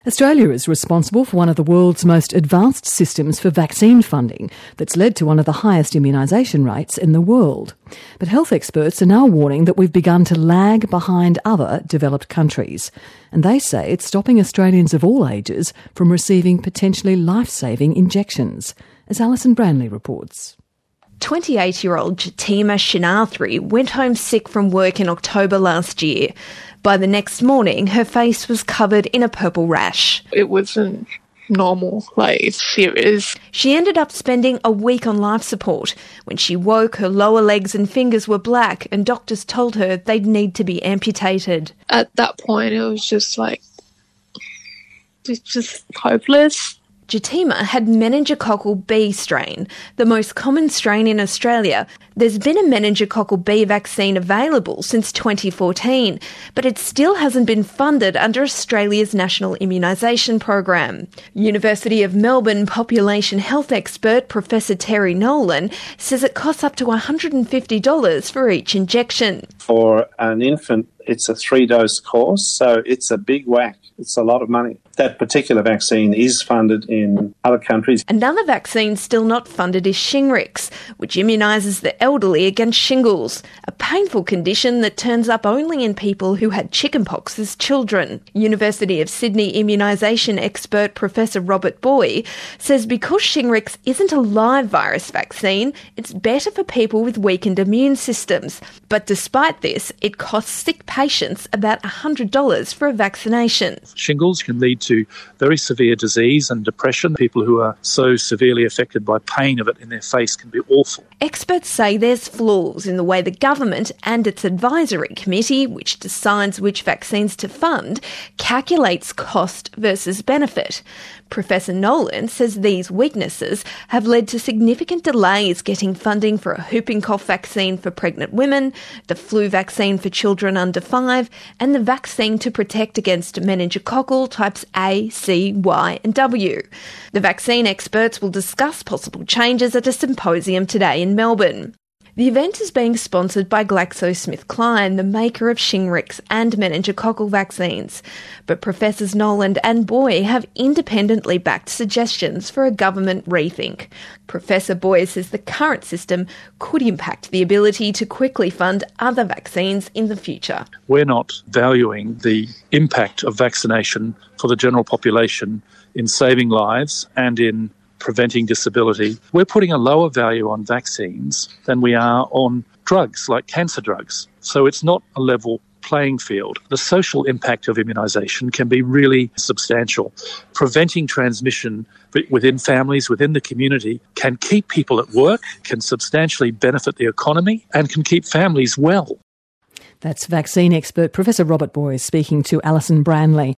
Australia is responsible for one of the world's most advanced systems for vaccine funding that's led to one of the highest immunisation rates in the world. But health experts are now warning that we've begun to lag behind other developed countries. And they say it's stopping Australians of all ages from receiving potentially life-saving injections, as Alison Branley reports. 28-year-old Jatima Shinarthri went home sick from work in October last year. By the next morning, her face was covered in a purple rash. It wasn't normal, it's serious. She ended up spending a week on life support. When she woke, her lower legs and fingers were black and doctors told her they'd need to be amputated. At that point, it was just it's just hopeless. Jatima had meningococcal B strain, the most common strain in Australia. There's been a meningococcal B vaccine available since 2014, but it still hasn't been funded under Australia's National Immunisation Program. University of Melbourne population health expert Professor Terry Nolan says it costs up to $150 for each injection. For an infant, it's a 3-dose course, so it's a big whack. It's a lot of money. That particular vaccine is funded in other countries. Another vaccine still not funded is Shingrix, which immunises the elderly against shingles, a painful condition that turns up only in people who had chickenpox as children. University of Sydney immunisation expert Professor Robert Boy says because Shingrix isn't a live virus vaccine, it's better for people with weakened immune systems. But despite this, it costs sick patients about $100 for a vaccination. Shingles can lead to very severe disease and depression. People who are so severely affected by pain of it in their face can be awful. Experts say there's flaws in the way the government and its advisory committee, which decides which vaccines to fund, calculates cost versus benefit. Professor Nolan says these weaknesses have led to significant delays getting funding for a whooping cough vaccine for pregnant women, the flu vaccine for children under 5, and the vaccine to protect against meningococcal types A, C, Y and W. The vaccine experts will discuss possible changes at a symposium today in Melbourne. The event is being sponsored by GlaxoSmithKline, the maker of Shingrix and meningococcal vaccines. But Professors Noland and Boy have independently backed suggestions for a government rethink. Professor Boy says the current system could impact the ability to quickly fund other vaccines in the future. We're not valuing the impact of vaccination for the general population in saving lives and in preventing disability. We're putting a lower value on vaccines than we are on drugs like cancer drugs. So it's not a level playing field. The social impact of immunisation can be really substantial. Preventing transmission within families, within the community, can keep people at work, can substantially benefit the economy, and can keep families well. That's vaccine expert Professor Robert Boy speaking to Alison Branley.